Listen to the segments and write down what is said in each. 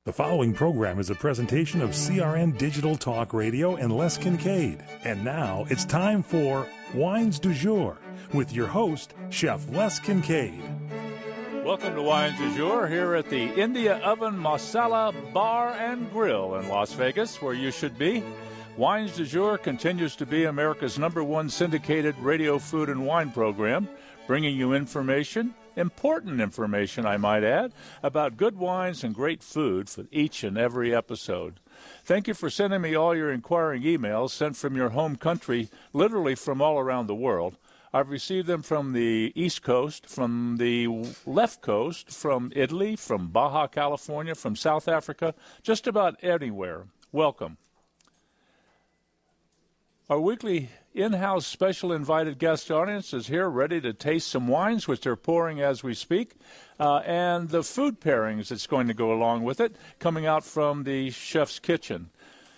The following program is a presentation of CRN Digital Talk Radio and Les Kincaid. And now it's time for Wines du Jour with your host, Chef Les Kincaid. Welcome to Wines du Jour here at the India Oven Masala Bar and Grill in Las Vegas, where you should be. Wines du Jour continues to be America's #1 syndicated radio, food, and wine program, bringing you information, important information, I might add, about good wines and great food for each and every episode. Thank you for sending me all your inquiring emails sent from your home country, literally from all around the world. I've received them from the East Coast, from the left coast, from Italy, from Baja California, from South Africa, just about anywhere. Welcome. Our weekly in-house special invited guest audience is here ready to taste some wines, which they're pouring as we speak, and the food pairings that's going to go along with it, coming out from the chef's kitchen.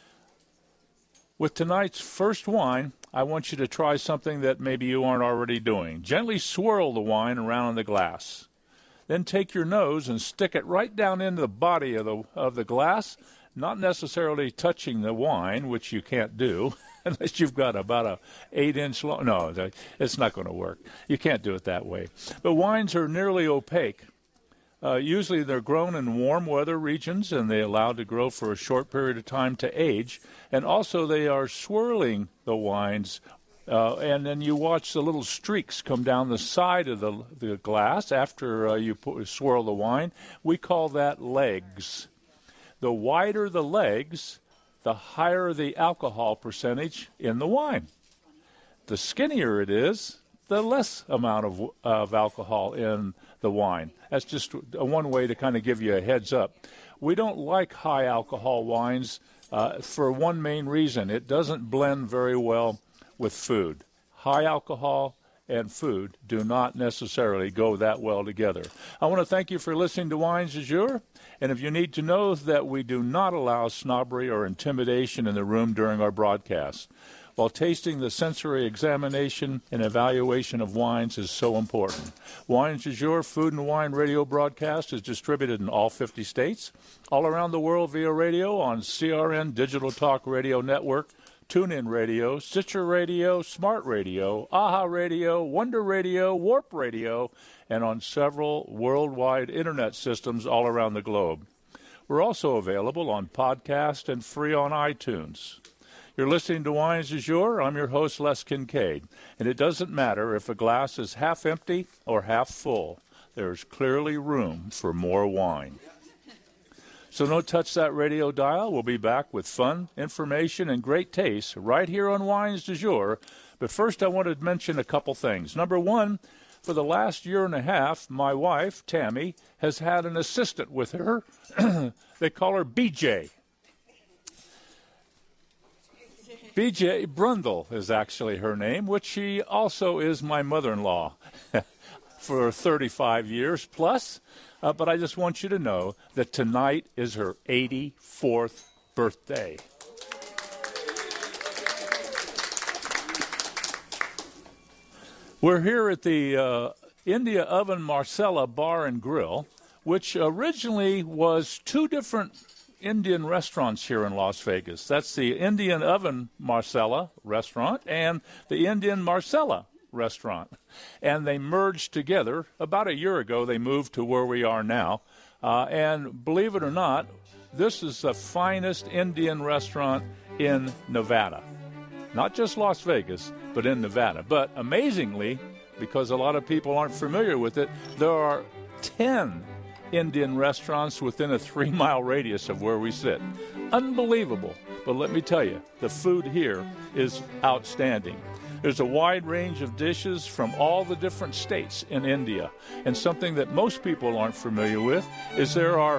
With tonight's first wine, I want you to try something that maybe you aren't already doing. Gently swirl the wine around in the glass. Then take your nose and stick it right down into the body of the glass, not necessarily touching the wine, which you can't do, unless you've got about a 8-inch long. No, it's not going to work. You can't do it that way. But wines are nearly opaque. Usually they're grown in warm weather regions, and they're allowed to grow for a short period of time to age. And also they are swirling the wines, and then you watch the little streaks come down the side of the glass after you swirl the wine. We call that legs. The wider the legs, the higher the alcohol percentage in the wine. The skinnier it is, the less amount of alcohol in the wine. That's just one way to kind of give you a heads up. We don't like high alcohol wines for one main reason. It doesn't blend very well with food. High alcohol and food do not necessarily go that well together. I want to thank you for listening to Wines du Jour. And if you need to know that we do not allow snobbery or intimidation in the room during our broadcast. While tasting, the sensory examination and evaluation of wines is so important. Wines du Jour food and wine radio broadcast is distributed in all 50 states, all around the world via radio on CRN Digital Talk Radio Network, TuneIn Radio, Stitcher Radio, Smart Radio, AHA Radio, Wonder Radio, Warp Radio, and on several worldwide internet systems all around the globe. We're also available on podcast and free on iTunes. You're listening to Wines du Jour. I'm your host, Les Kincaid. And it doesn't matter if a glass is half empty or half full. There's clearly room for more wine. So don't touch that radio dial. We'll be back with fun, information, and great taste right here on Wines du Jour. But first, I wanted to mention a couple things. Number one, for the last year and a half, my wife, Tammy, has had an assistant with her. They call her BJ. BJ Brundle is actually her name, which she also is my mother-in-law for 35 years plus. But I just want you to know that tonight is her 84th birthday. We're here at the India Oven Masala Bar and Grill, which originally was two different Indian restaurants here in Las Vegas. That's the Indian Oven Masala restaurant and the Indian Marsala restaurant. And they merged together. About a year ago, they moved to where we are now. And believe it or not, this is the finest Indian restaurant in Nevada. Not just Las Vegas, but in Nevada. But amazingly, because a lot of people aren't familiar with it, there are 10 Indian restaurants within a 3-mile radius of where we sit. Unbelievable. But let me tell you, the food here is outstanding. There's a wide range of dishes from all the different states in India. And something that most people aren't familiar with is there are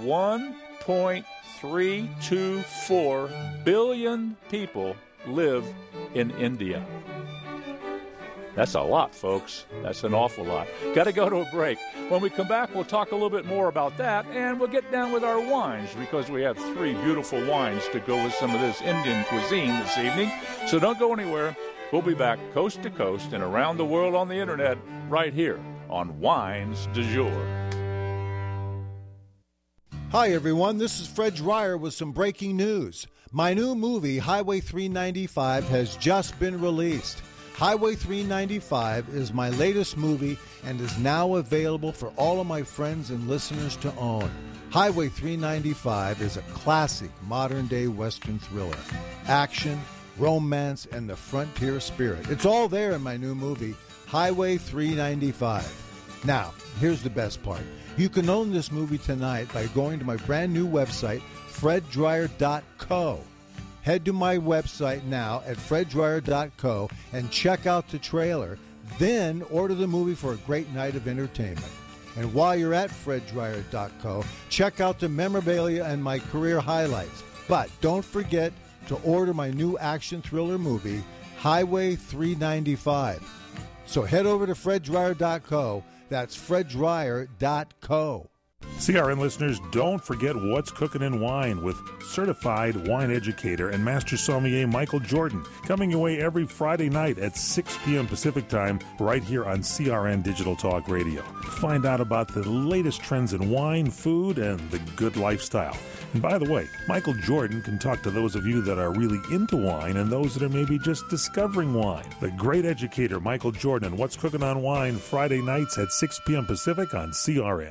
1.324 billion people live in India. That's a lot, folks. That's an awful lot. Got to go to a break. When we come back, we'll talk a little bit more about that, and we'll get down with our wines because we have 3 beautiful wines to go with some of this Indian cuisine this evening. So don't go anywhere. We'll be back coast to coast and around the world on the internet right here on Wines du Jour. Hi, everyone. This is Fred Dreyer with some breaking news. My new movie, Highway 395, has just been released. Highway 395 is my latest movie and is now available for all of my friends and listeners to own. Highway 395 is a classic modern-day Western thriller. Action, romance, and the frontier spirit. It's all there in my new movie, Highway 395. Now, here's the best part. You can own this movie tonight by going to my brand new website, freddryer.co. Head to my website now at freddryer.co and check out the trailer. Then order the movie for a great night of entertainment. And while you're at freddryer.co, check out the memorabilia and my career highlights. But don't forget to order my new action thriller movie, Highway 395. So head over to freddryer.co. That's freddryer.co. CRN listeners, don't forget What's Cooking in Wine with certified wine educator and master sommelier Michael Jordan, coming your way every Friday night at 6 p.m. Pacific Time right here on CRN Digital Talk Radio. Find out about the latest trends in wine, food, and the good lifestyle. And by the way, Michael Jordan can talk to those of you that are really into wine and those that are maybe just discovering wine. The great educator Michael Jordan, What's Cooking on Wine, Friday nights at 6 p.m. Pacific on CRN.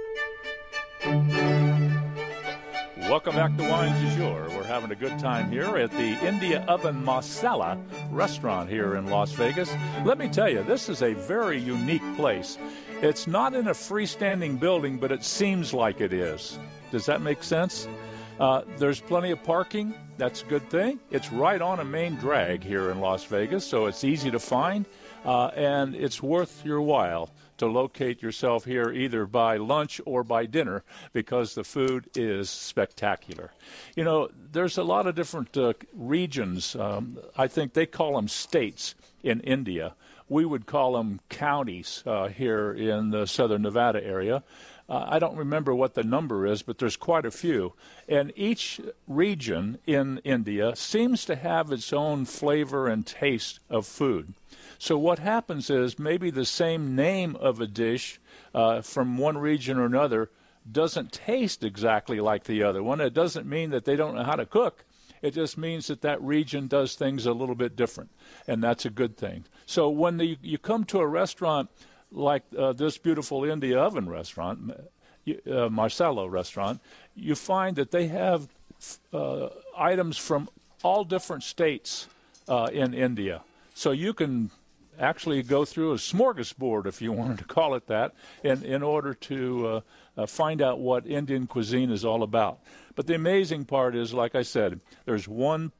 Welcome back to Wines du Jour. We're having a good time here at the India Oven Marsala restaurant here in Las Vegas. Let me tell you, this is a very unique place. It's not in a freestanding building, but it seems like it is. Does that make sense? There's plenty of parking. That's a good thing. It's right on a main drag here in Las Vegas, so it's easy to find, and it's worth your while to locate yourself here either by lunch or by dinner because the food is spectacular. You know, there's a lot of different regions. I think they call them states in India. We would call them counties here in the southern Nevada area. I don't remember what the number is, but there's quite a few. And each region in India seems to have its own flavor and taste of food. So what happens is maybe the same name of a dish from one region or another doesn't taste exactly like the other one. It doesn't mean that they don't know how to cook. It just means that that region does things a little bit different, and that's a good thing. So when you come to a restaurant like this beautiful India Oven restaurant, Marsala restaurant, you find that they have items from all different states in India. So you can actually go through a smorgasbord, if you wanted to call it that, in order to find out what Indian cuisine is all about. But the amazing part is, like I said, there's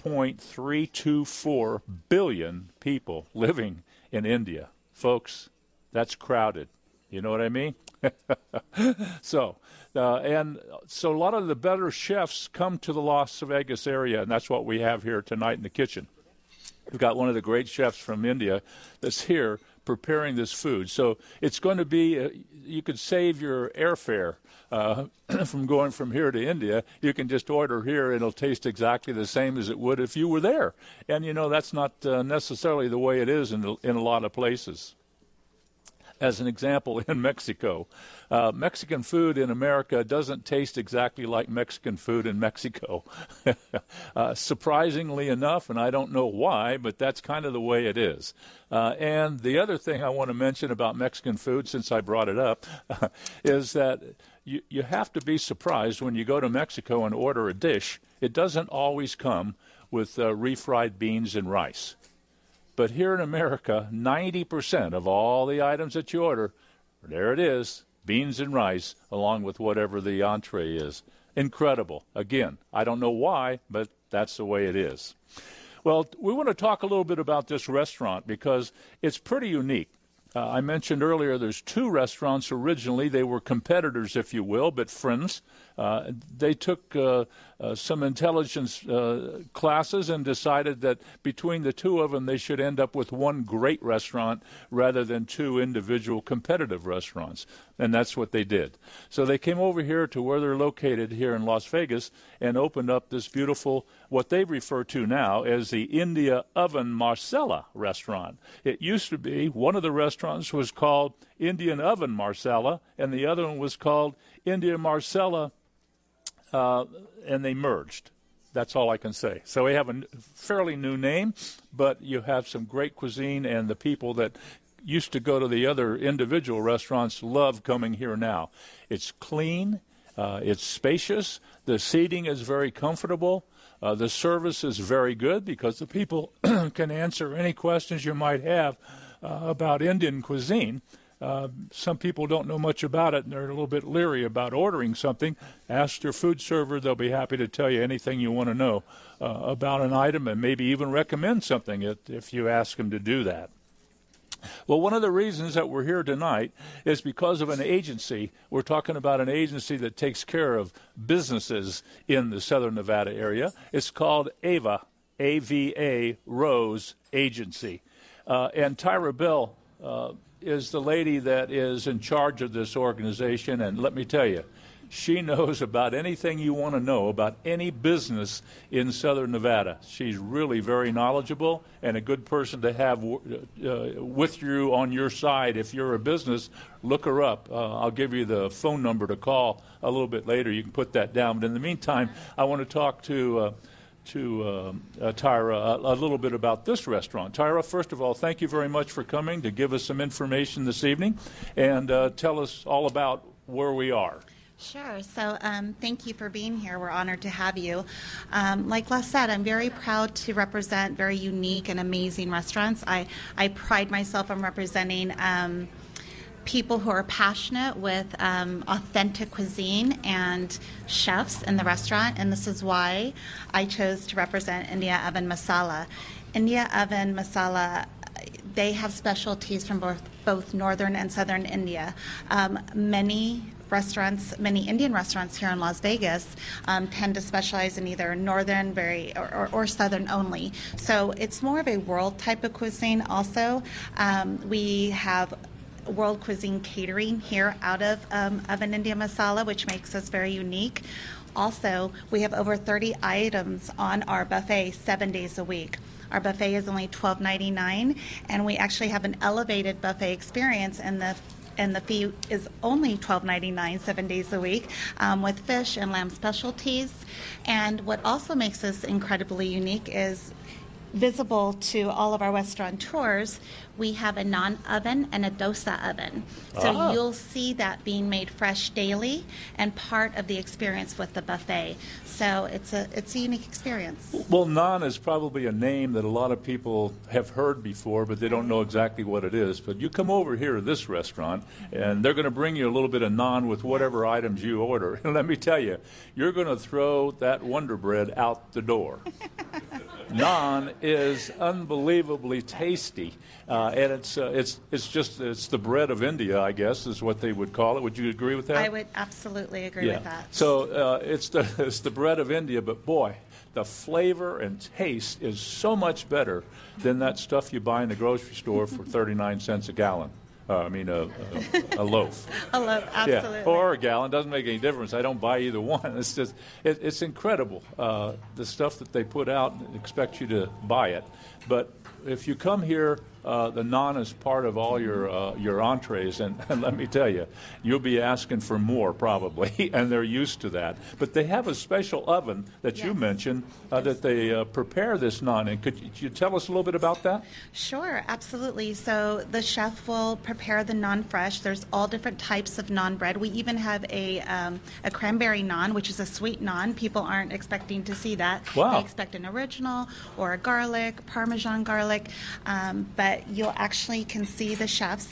1.324 billion people living in India. Folks, that's crowded. You know what I mean? So a lot of the better chefs come to the Las Vegas area, and that's what we have here tonight in the kitchen. We've got one of the great chefs from India that's here preparing this food. So it's going to be, you could save your airfare from going from here to India. You can just order here, and it'll taste exactly the same as it would if you were there. And, you know, that's not necessarily the way it is in a lot of places. As an example, in Mexico, Mexican food in America doesn't taste exactly like Mexican food in Mexico. Surprisingly enough, and I don't know why, but that's kind of the way it is. And the other thing I want to mention about Mexican food, since I brought it up, is that you have to be surprised when you go to Mexico and order a dish. It doesn't always come with refried beans and rice. But here in America, 90% of all the items that you order, there it is, beans and rice, along with whatever the entree is. Incredible. Again, I don't know why, but that's the way it is. Well, we want to talk a little bit about this restaurant because it's pretty unique. I mentioned earlier there's two restaurants originally. They were competitors, if you will, but friends. They took some intelligence classes and decided that between the two of them, they should end up with one great restaurant rather than two individual competitive restaurants. And that's what they did. So they came over here to where they're located here in Las Vegas and opened up this beautiful, what they refer to now as the India Oven Marsala restaurant. It used to be, one of the restaurants was called Indian Oven Marsala, and the other one was called India Marsala and they merged. That's all I can say. So we have a fairly new name, but you have some great cuisine, and the people that used to go to the other individual restaurants love coming here now. It's clean. It's spacious. The seating is very comfortable. The service is very good because the people can answer any questions you might have about Indian cuisine. Some people don't know much about it, and they're a little bit leery about ordering something. Ask your food server. They'll be happy to tell you anything you want to know about an item, and maybe even recommend something if you ask them to do that. Well, one of the reasons that we're here tonight is because of an agency. We're talking about an agency that takes care of businesses in the Southern Nevada area. It's called AVA, A-V-A, Rose Agency. And Tyra Bell is the lady that is in charge of this organization, and let me tell you, she knows about anything you want to know about any business in Southern Nevada. She's really very knowledgeable and a good person to have with you on your side. If you're a business, look her up. I'll give you the phone number to call a little bit later. You can put that down. But in the meantime, I want to talk to Tyra a little bit about this restaurant. Tyra, first of all, thank you very much for coming to give us some information this evening and tell us all about where we are. Sure. So thank you for being here. We're honored to have you. Like Les said, I'm very proud to represent very unique and amazing restaurants. I pride myself on representing people who are passionate with authentic cuisine and chefs in the restaurant, and this is why I chose to represent India Oven Masala. India Oven Masala, they have specialties from both northern and southern India. Many Indian restaurants here in Las Vegas tend to specialize in either northern or southern only. So it's more of a world type of cuisine also. We have world cuisine catering here out of an India Masala, which makes us very unique. Also, we have over 30 items on our buffet 7 days a week. Our buffet is only $12.99, and we actually have an elevated buffet experience, and the fee is only $12.99 7 days a week with fish and lamb specialties. And what also makes us incredibly unique is visible to all of our restaurateurs, we have a naan oven and a dosa oven. So you'll see that being made fresh daily and part of the experience with the buffet. So it's a unique experience. Well, naan is probably a name that a lot of people have heard before, but they don't know exactly what it is. But you come over here to this restaurant, and they're going to bring you a little bit of naan with whatever items you order. And let me tell you, you're going to throw that Wonder Bread out the door. Naan is unbelievably tasty, and it's the bread of India, I guess, is what they would call it. Would you agree with that? I would absolutely agree with that. So it's the bread of India, but boy, the flavor and taste is so much better than that stuff you buy in the grocery store for 39 cents a gallon. A loaf. A loaf, absolutely. Yeah, or a gallon, doesn't make any difference. I don't buy either one. It's just, it's incredible, the stuff that they put out and expect you to buy it. But if you come here, the naan is part of all your entrees, and let me tell you, you'll be asking for more probably, and they're used to that. But they have a special oven that you mentioned that they prepare this naan in. Could you tell us a little bit about that? Sure, absolutely. So the chef will prepare the naan fresh. There's all different types of naan bread. We even have a cranberry naan, which is a sweet naan. People aren't expecting to see that. Wow. They expect an original or a garlic, Parmesan garlic, but you'll actually can see the chefs.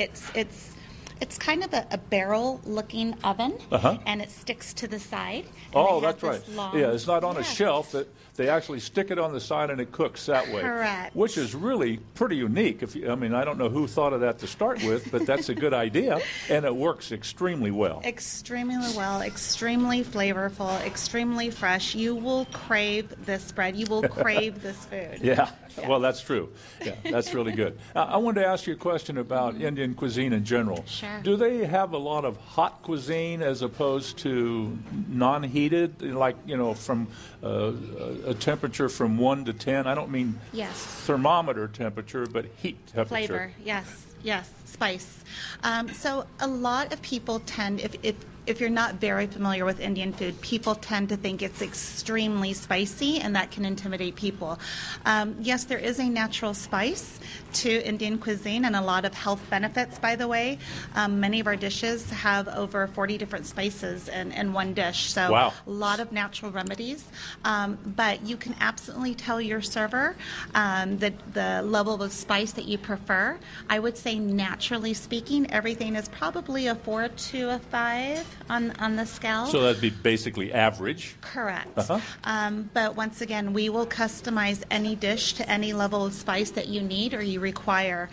It's kind of a barrel-looking oven, and it sticks to the side. Oh, that's right. Yeah, it's not on a shelf. They actually stick it on the side, and it cooks that way. Correct. Which is really pretty unique. I don't know who thought of that to start with, but that's a good idea, and it works extremely well. Extremely well, extremely flavorful, extremely fresh. You will crave this bread. You will crave this food. Yeah. Well, that's true. Yeah, that's really good. I wanted to ask you a question about Indian cuisine in general. Sure. Do they have a lot of hot cuisine as opposed to non-heated, like, from a temperature from 1 to 10? I don't mean thermometer temperature, but heat temperature. Flavor, yes, spice. So a lot of people tend, if you're not very familiar with Indian food, people tend to think it's extremely spicy, and that can intimidate people. Yes, there is a natural spice to Indian cuisine and a lot of health benefits, by the way. Many of our dishes have over 40 different spices in one dish, so wow. A lot of natural remedies. But you can absolutely tell your server the level of spice that you prefer. I would say, naturally speaking, everything is probably a 4 to a 5 on the scale. So that'd be basically average. Correct. Uh-huh. But once again, we will customize any dish to any level of spice that you need or you require.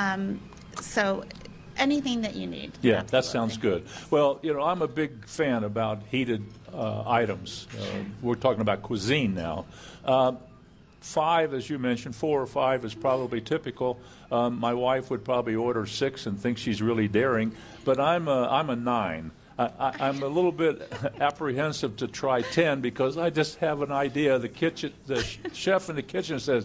So anything that you need. Yeah, absolutely. That sounds good. Well, I'm a big fan about heated items. We're talking about cuisine now. 5, as you mentioned, 4 or 5 is probably typical. My wife would probably order 6 and think she's really daring, but I'm a 9. I'm a little bit apprehensive to try 10 because I just have an idea. The chef in the kitchen says,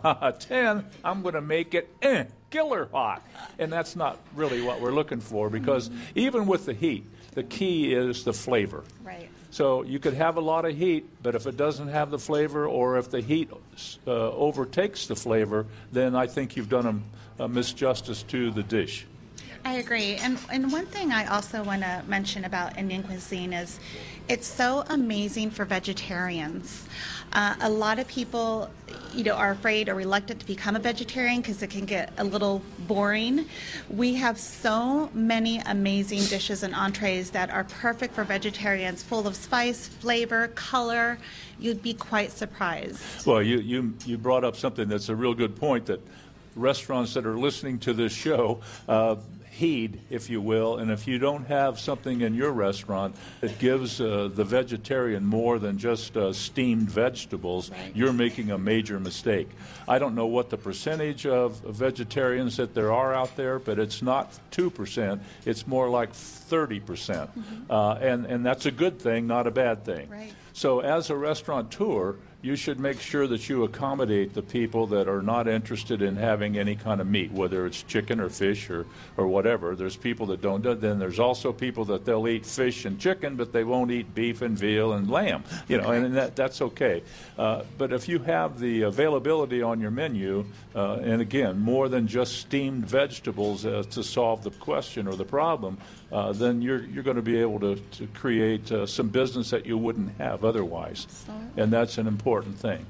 10, I'm going to make it killer hot. And that's not really what we're looking for, because even with the heat, the key is the flavor. Right. So you could have a lot of heat, but if it doesn't have the flavor, or if the heat overtakes the flavor, then I think you've done a misjustice to the dish. I agree. And one thing I also want to mention about Indian cuisine is it's so amazing for vegetarians. A lot of people, are afraid or reluctant to become a vegetarian because it can get a little boring. We have so many amazing dishes and entrees that are perfect for vegetarians, full of spice, flavor, color. You'd be quite surprised. Well, you brought up something that's a real good point, that restaurants that are listening to this show heed, if you will, and if you don't have something in your restaurant that gives the vegetarian more than just steamed vegetables, right, you're making a major mistake. I don't know what the percentage of vegetarians that there are out there, but it's not 2%. It's more like 30%. And that's a good thing, not a bad thing. Right. So as a restaurateur, you should make sure that you accommodate the people that are not interested in having any kind of meat, whether it's chicken or fish or whatever. There's people that don't do it. Then there's also people that they'll eat fish and chicken, but they won't eat beef and veal and lamb, and that's okay. But if you have the availability on your menu, and again, more than just steamed vegetables to solve the question or the problem, then you're going to be able to create some business that you wouldn't have otherwise. And that's an important thing.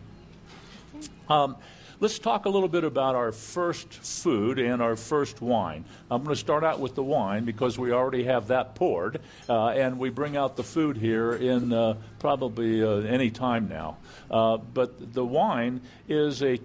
Let's talk a little bit about our first food and our first wine. I'm going to start out with the wine because we already have that poured, and we bring out the food here in probably any time now. But the wine is a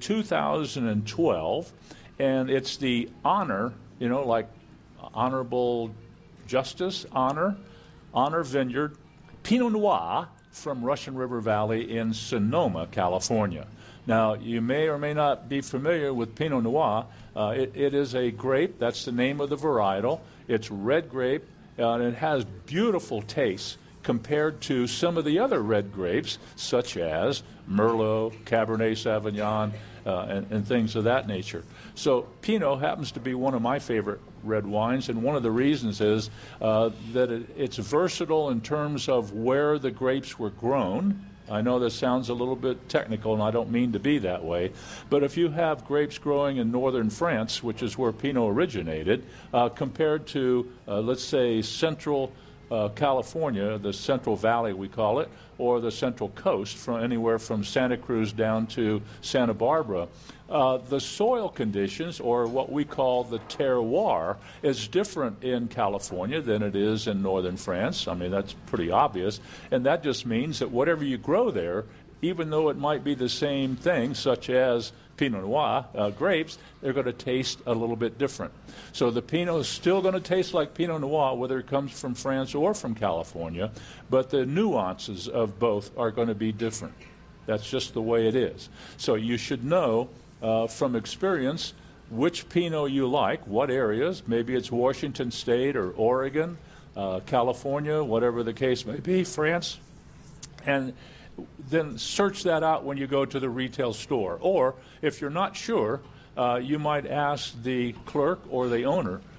2012, and it's the Honor, like Honorable Justice, Honor Vineyard Pinot Noir from Russian River Valley in Sonoma, California. Now, you may or may not be familiar with Pinot Noir. It is a grape. That's the name of the varietal. It's red grape, and it has beautiful taste compared to some of the other red grapes, such as Merlot, Cabernet Sauvignon, and things of that nature. So Pinot happens to be one of my favorite red wines, and one of the reasons is that it's versatile in terms of where the grapes were grown. I know this sounds a little bit technical, and I don't mean to be that way, but if you have grapes growing in northern France, which is where Pinot originated, compared to, let's say, central California, the Central Valley we call it, or the Central Coast, from anywhere from Santa Cruz down to Santa Barbara, the soil conditions, or what we call the terroir, is different in California than it is in northern France. I mean, that's pretty obvious. And that just means that whatever you grow there, even though it might be the same thing, such as Pinot Noir grapes, they're going to taste a little bit different. So the Pinot is still going to taste like Pinot Noir, whether it comes from France or from California, but the nuances of both are going to be different. That's just the way it is. So you should know from experience which Pinot you like, what areas. Maybe it's Washington State or Oregon, California, whatever the case may be, France. And then search that out when you go to the retail store. Or if you're not sure, you might ask the clerk or the owner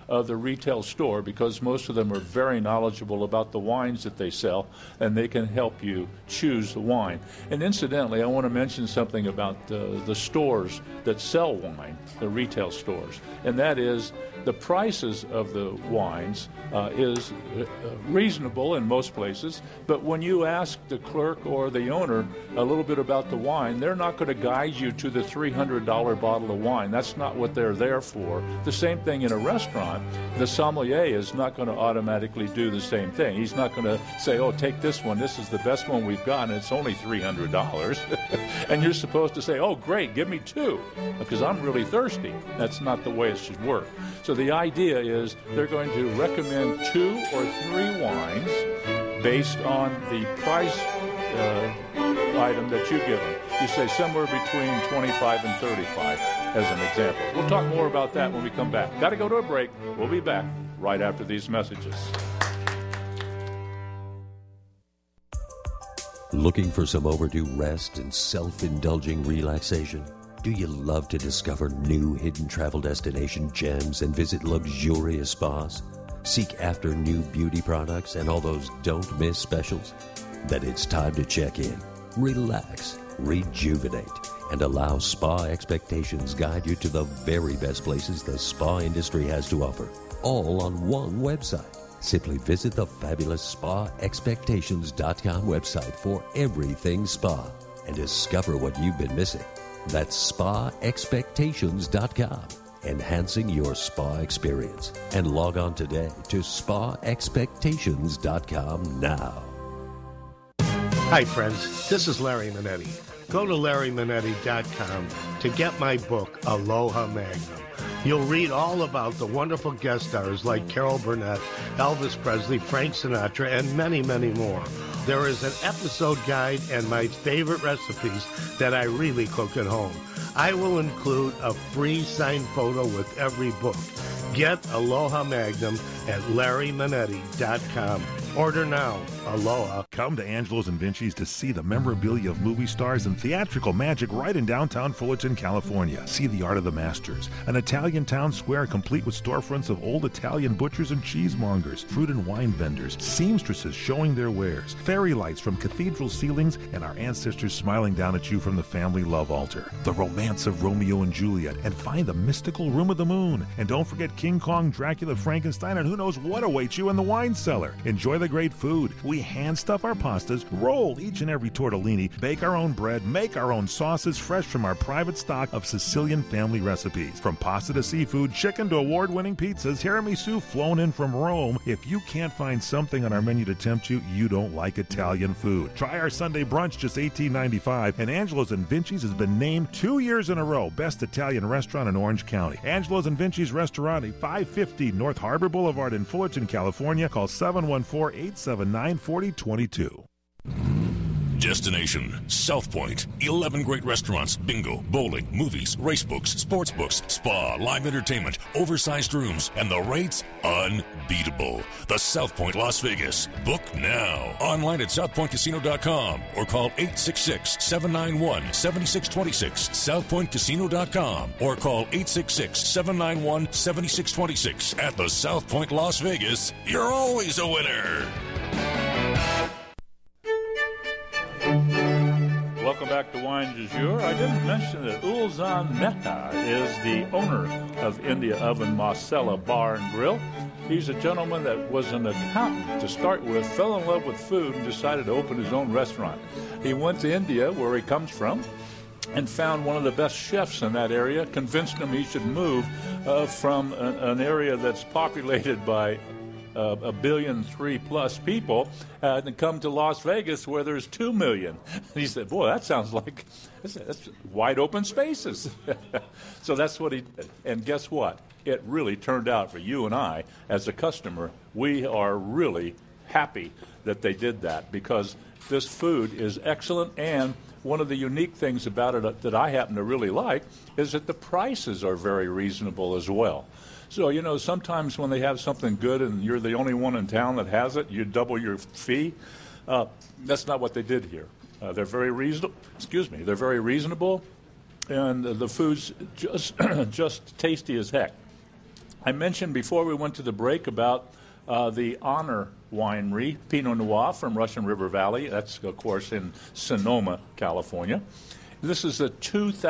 the retail store, because most of them are very knowledgeable about the wines that they sell, and they can help you choose the wine. And incidentally, I want to mention something about the stores that sell wine, the retail stores, and that is the prices of the wines is reasonable in most places, but when you ask the clerk or the owner a little bit about the wine, they're not going to guide you to the $300 bottle of wine. That's not what they're there for. The same thing in a restaurant. The sommelier is not going to automatically do the same thing. He's not going to say, oh, take this one. This is the best one we've got, and it's only $300. And you're supposed to say, oh, great, give me two, because I'm really thirsty. That's not the way it should work. So the idea is they're going to recommend 2 or 3 wines based on the price item that you give them. You say somewhere between 25 and 35 as an example. We'll talk more about that when we come back. Got to go to a break. We'll be back right after these messages. Looking for some overdue rest and self-indulging relaxation? Do you love to discover new hidden travel destination gems and visit luxurious spas? Seek after new beauty products and all those don't-miss specials? Then it's time to check in, relax, rejuvenate, and allow Spa Expectations guide you to the very best places the spa industry has to offer, all on one website. Simply visit the fabulous SpaExpectations.com website for everything spa and discover what you've been missing. That's SpaExpectations.com, enhancing your spa experience. And log on today to SpaExpectations.com now. Hi, friends. This is Larry Manetti. Go to LarryManetti.com to get my book, Aloha Magnum. You'll read all about the wonderful guest stars like Carol Burnett, Elvis Presley, Frank Sinatra, and many, many more. There is an episode guide and my favorite recipes that I really cook at home. I will include a free signed photo with every book. Get Aloha Magnum at LarryManetti.com. Order now. Aloha. Come to Angelo's and Vinci's to see the memorabilia of movie stars and theatrical magic right in downtown Fullerton, California. See the Art of the Masters, an Italian town square complete with storefronts of old Italian butchers and cheesemongers, fruit and wine vendors, seamstresses showing their wares, fairy lights from cathedral ceilings, and our ancestors smiling down at you from the family love altar. The romance of Romeo and Juliet, and find the mystical Room of the Moon. And don't forget King Kong, Dracula, Frankenstein, and who knows what awaits you in the wine cellar. Enjoy the great food. We hand stuff our pastas, roll each and every tortellini, bake our own bread, make our own sauces fresh from our private stock of Sicilian family recipes. From pasta to seafood, chicken to award-winning pizzas, tiramisu flown in from Rome. If you can't find something on our menu to tempt you, you don't like Italian food. Try our Sunday brunch, just $18.95, and Angelo's and Vinci's has been named 2 years in a row Best Italian Restaurant in Orange County. Angelo's and Vinci's Restaurant at 550 North Harbor Boulevard in Fullerton, California. Call 714-879-4022. Destination South Point. 11 great restaurants, bingo, bowling, movies, race books, sports books, spa, live entertainment, oversized rooms, and the rates unbeatable. The South Point Las Vegas. Book now. Online at southpointcasino.com or call 866-791-7626. southpointcasino.com or call 866-791-7626. At the South Point Las Vegas, you're always a winner. Welcome back to Wine du Jour. I didn't mention that Ulsan Mehta is the owner of India Oven Masala Bar and Grill. He's a gentleman that was an accountant to start with, fell in love with food, and decided to open his own restaurant. He went to India, where he comes from, and found one of the best chefs in that area, convinced him he should move from an area that's populated by 1.3 billion plus people and come to Las Vegas where there's 2 million. And he said, boy, that sounds like that's wide open spaces. So that's what he did. And guess what? It really turned out for you and I as a customer. We are really happy that they did that because this food is excellent, and one of the unique things about it that I happen to really like is that the prices are very reasonable as well. So, you know, sometimes when they have something good and you're the only one in town that has it, you double your fee. That's not what they did here. They're very reasonable. They're very reasonable, and the food's just tasty as heck. I mentioned before we went to the break about the Honor Winery Pinot Noir from Russian River Valley. That's, of course, in Sonoma, California. This is a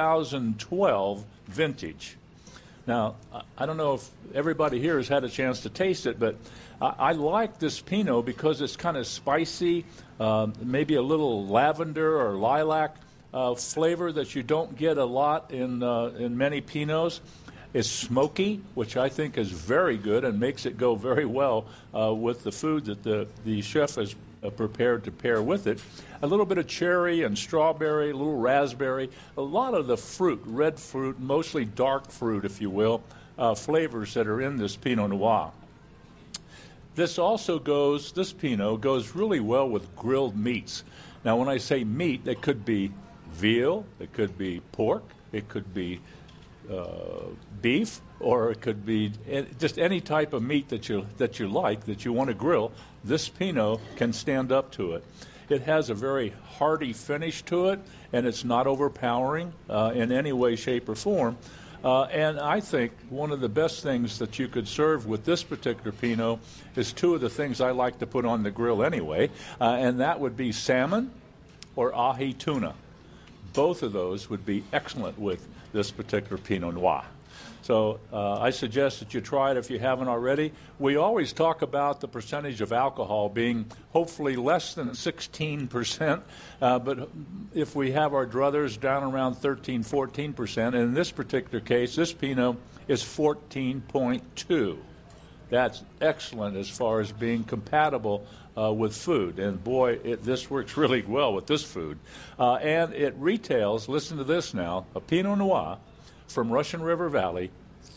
2012 vintage. Now, I don't know if everybody here has had a chance to taste it, but I like this Pinot because it's kind of spicy, maybe a little lavender or lilac flavor that you don't get a lot in many Pinots. It's smoky, which I think is very good and makes it go very well with the food that the chef has prepared to pair with it. A little bit of cherry and strawberry, a little raspberry, a lot of the fruit, red fruit, mostly dark fruit, if you will, flavors that are in this Pinot Noir. This Pinot goes really well with grilled meats. Now, when I say meat, it could be veal, it could be pork, it could be beef, or it could be just any type of meat that you like, that you want to grill. This Pinot can stand up to it. It has a very hearty finish to it, and it's not overpowering in any way, shape, or form. And I think one of the best things that you could serve with this particular Pinot is two of the things I like to put on the grill anyway, and that would be salmon or ahi tuna. Both of those would be excellent with this particular Pinot Noir. So I suggest that you try it if you haven't already. We always talk about the percentage of alcohol being hopefully less than 16%, but if we have our druthers down around 13, 14%, and in this particular case, this Pinot is 14.2. That's excellent as far as being compatible with food. And boy, this works really well with this food. And it retails, listen to this now, a Pinot Noir from Russian River Valley,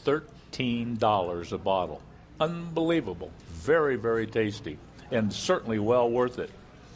$13 a bottle. Unbelievable. Very, very tasty, and certainly well worth it.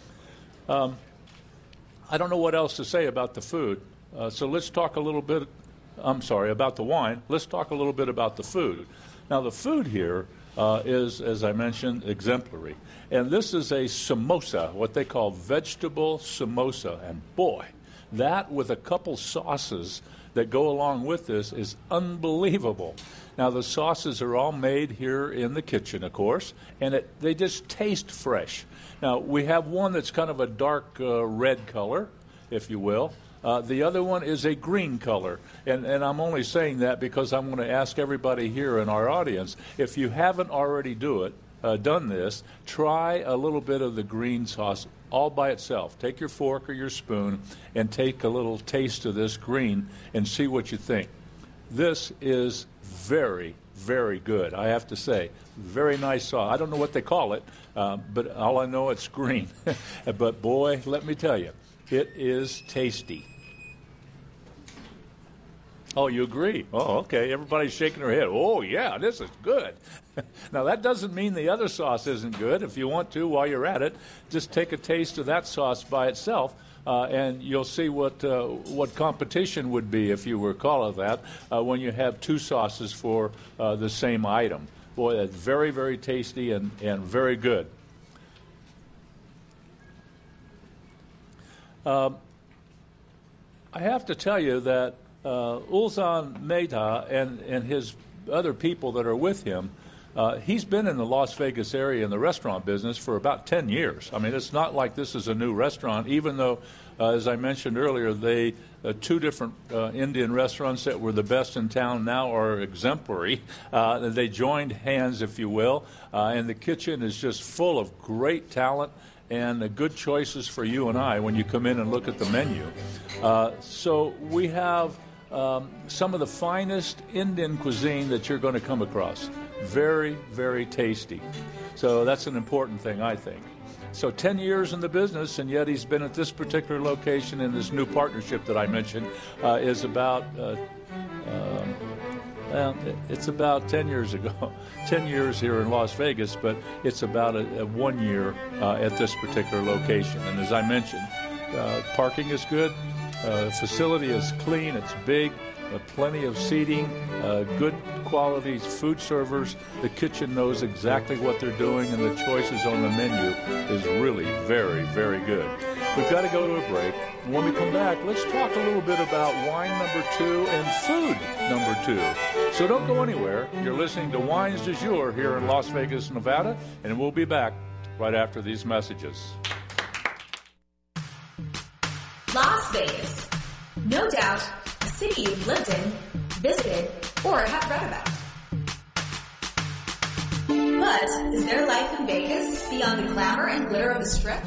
I don't know what else to say about the food, so let's talk a little bit, about the wine. Let's talk a little bit about the food. Now, the food here is, as I mentioned, exemplary. And this is a samosa, what they call vegetable samosa. And boy, that with a couple sauces that go along with this is unbelievable. Now, the sauces are all made here in the kitchen, of course, and they just taste fresh. Now, we have one that's kind of a dark red color, if you will. The other one is a green color, and I'm only saying that because I'm going to ask everybody here in our audience, if you haven't already done this, try a little bit of the green sauce all by itself. Take your fork or your spoon and take a little taste of this green and see what you think. This is very, very good, I have to say. Very nice sauce. I don't know what they call it, but all I know it's green. But boy, let me tell you, it is tasty. Oh, you agree? Oh, okay. Everybody's shaking their head. Oh, yeah, this is good. Now, that doesn't mean the other sauce isn't good. If you want to, while you're at it, just take a taste of that sauce by itself, and you'll see what competition would be, if you were to call it that, when you have two sauces for the same item. Boy, that's very, very tasty and very good. I have to tell you that Ulsan Mehta and his other people that are with him, he's been in the Las Vegas area in the restaurant business for about 10 years. I mean, it's not like this is a new restaurant, even though, as I mentioned earlier, two different Indian restaurants that were the best in town now are exemplary. They joined hands, if you will, and the kitchen is just full of great talent and good choices for you and I when you come in and look at the menu. So we have some of the finest Indian cuisine that you're going to come across. Very, very tasty. So that's an important thing, I think. So 10 years in the business, and yet he's been at this particular location in this new partnership that I mentioned, is about, it's about 10 years ago. 10 years here in Las Vegas, but it's about a 1 year at this particular location. And as I mentioned, parking is good. Facility is clean, it's big, plenty of seating, good quality food servers. The kitchen knows exactly what they're doing, and the choices on the menu is really very, very good. We've got to go to a break. When we come back, let's talk a little bit about wine number 2 and food number 2. So don't go anywhere. You're listening to Wines du Jour here in Las Vegas, Nevada, and we'll be back right after these messages. Las Vegas. No doubt a city you've lived in, visited, or have read about. But is there life in Vegas beyond the glamour and glitter of the Strip?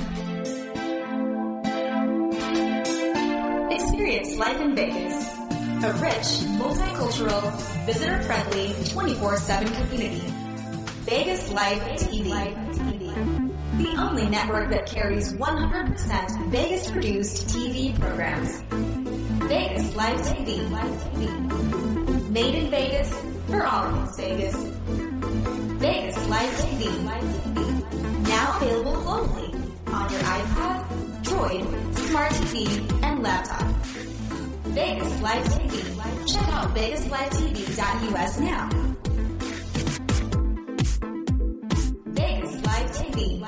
Experience life in Vegas. A rich, multicultural, visitor-friendly, 24/7 community. Vegas Live TV. The only network that carries 100% Vegas-produced TV programs. Vegas Live TV. Made in Vegas, for all things Vegas. Vegas Live TV. Now available globally on your iPad, Droid, Smart TV, and laptop. Vegas Live TV. Check out VegasLiveTV.us now. Vegas Live TV.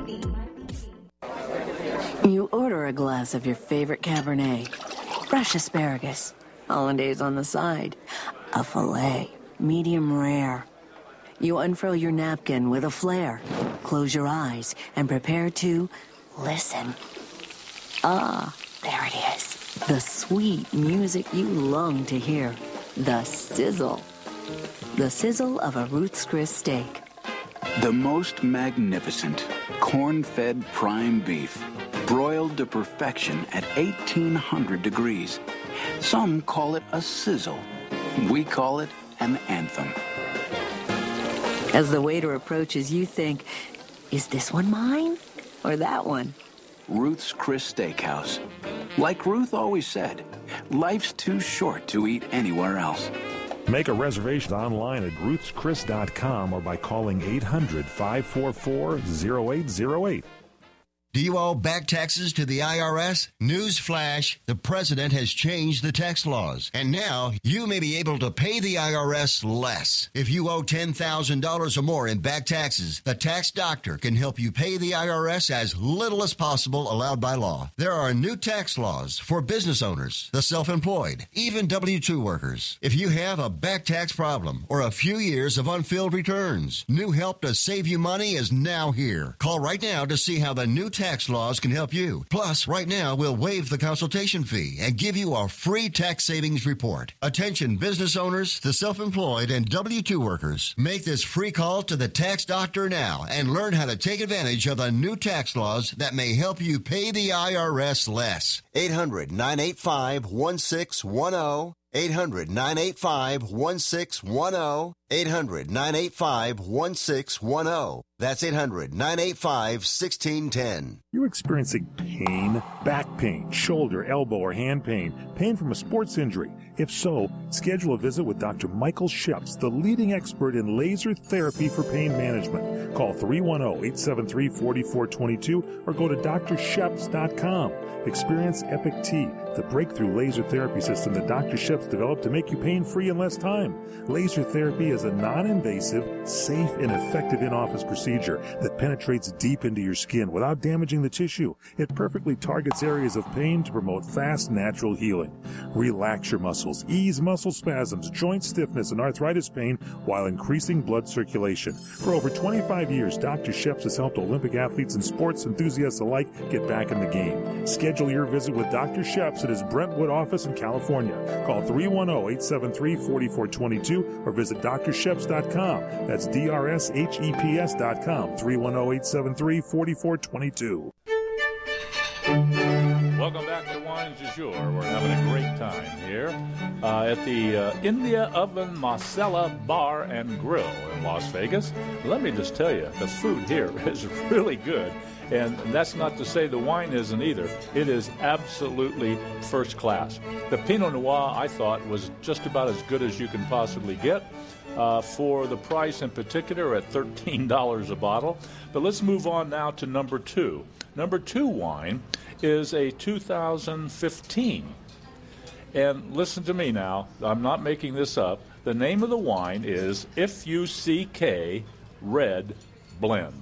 You order a glass of your favorite Cabernet, fresh asparagus, hollandaise on the side, a filet, medium rare. You unfurl your napkin with a flair, close your eyes, and prepare to listen. Ah, there it is. The sweet music you long to hear. The sizzle. The sizzle of a Ruth's Chris steak. The most magnificent corn-fed prime beef, broiled to perfection at 1,800 degrees. Some call it a sizzle. We call it an anthem. As the waiter approaches, you think, is this one mine or that one? Ruth's Chris Steakhouse. Like Ruth always said, life's too short to eat anywhere else. Make a reservation online at ruthschris.com or by calling 800-544-0808. Do you owe back taxes to the IRS? News flash, the president has changed the tax laws, and now you may be able to pay the IRS less. If you owe $10,000 or more in back taxes, the tax doctor can help you pay the IRS as little as possible allowed by law. There are new tax laws for business owners, the self-employed, even W-2 workers. If you have a back tax problem or a few years of unfilled returns, new help to save you money is now here. Call right now to see how the new tax laws can help you. Plus, right now, we'll waive the consultation fee and give you a free tax savings report. Attention business owners, the self-employed, and W-2 workers. Make this free call to the tax doctor now and learn how to take advantage of the new tax laws that may help you pay the IRS less. 800-985-1610. 800-985-1610. 800-985-1610. That's 800-985-1610. You're experiencing pain, back pain, shoulder, elbow, or hand pain, pain from a sports injury. If so, schedule a visit with Dr. Michael Sheps, the leading expert in laser therapy for pain management. Call 310-873-4422 or go to drsheps.com. Experience Epic T, the breakthrough laser therapy system that Dr. Sheps developed to make you pain-free in less time. Laser therapy is a non-invasive, safe, and effective in-office procedure that penetrates deep into your skin without damaging the tissue. It perfectly targets areas of pain to promote fast, natural healing. Relax your muscles, ease muscle spasms, joint stiffness, and arthritis pain while increasing blood circulation. For over 25 years, Dr. Sheps has helped Olympic athletes and sports enthusiasts alike get back in the game. Schedule your visit with Dr. Sheps at his Brentwood office in California. Call 310-873-4422 or visit drsheps.com. That's DRSHEPS.com. 310-873-4422. Welcome back to Wines du Jour. We're having a great time here at the India Oven Marcella Bar and Grill in Las Vegas. Let me just tell you, the food here is really good. And that's not to say the wine isn't either. It is absolutely first class. The Pinot Noir, I thought, was just about as good as you can possibly get for the price in particular at $13 a bottle. But let's move on now to number 2. Number 2 wine is a 2015. And listen to me now. I'm not making this up. The name of the wine is FUCK Red Blend.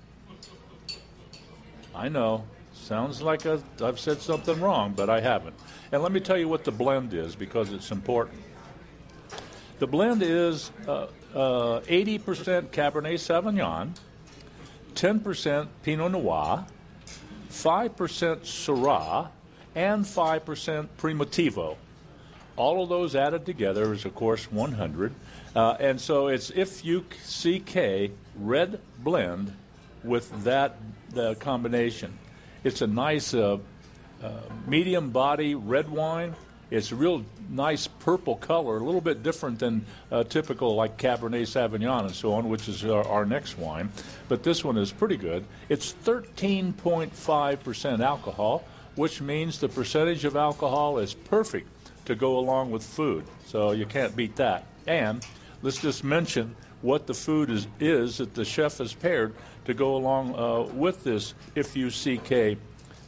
I know. Sounds like I've said something wrong, but I haven't. And let me tell you what the blend is, because it's important. The blend is 80% Cabernet Sauvignon, 10% Pinot Noir, 5% Syrah, and 5% Primitivo. All of those added together is, of course, 100. And so it's FUCK Red Blend with that combination. It's a nice medium body red wine. It's a real nice purple color, a little bit different than typical like Cabernet Sauvignon and so on, which is our next wine. But this one is pretty good. It's 13.5% alcohol, which means the percentage of alcohol is perfect to go along with food. So you can't beat that. And let's just mention what the food is that the chef has paired to go along with this FUCK